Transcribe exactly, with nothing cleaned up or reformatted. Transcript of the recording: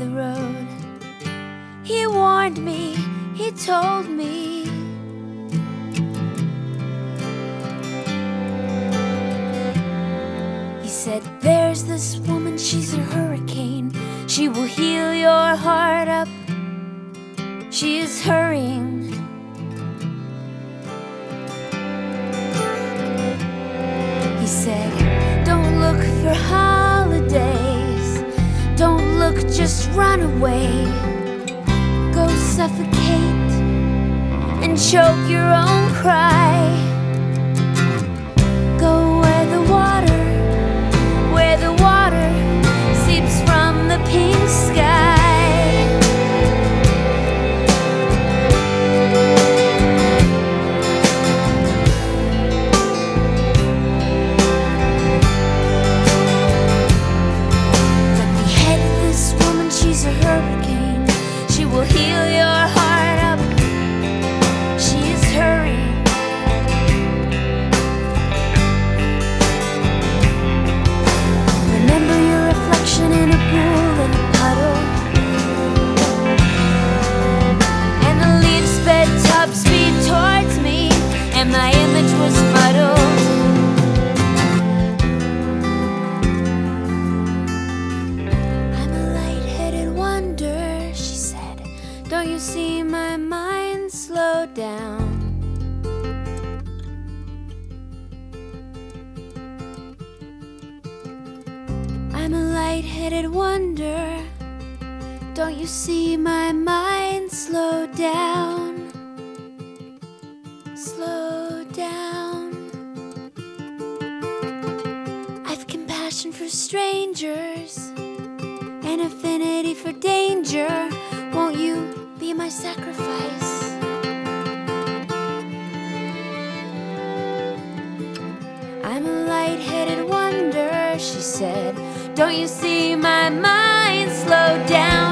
the road. He warned me, he told me. He said, there's this woman, she's a hurricane. She will heal your heart up. She is hurrying. He said, don't look for holidays. Don't look, just run away. Go suffocate and choke your own cry. Go where the water, where the water seeps from the pink sky. She's a hurricane. She will heal your heart up. She is hurrying. Remember your reflection in a pool and a puddle, and the leaves sped top speed towards me, and my image was muddled. Don't you see my mind slow down? I'm a light-headed wonder. Don't you see my mind slow down? Slow down. I've compassion for strangers, an affinity for danger. Won't you be my sacrifice? I'm a light-headed wonder, she said. Don't you see my mind slow down?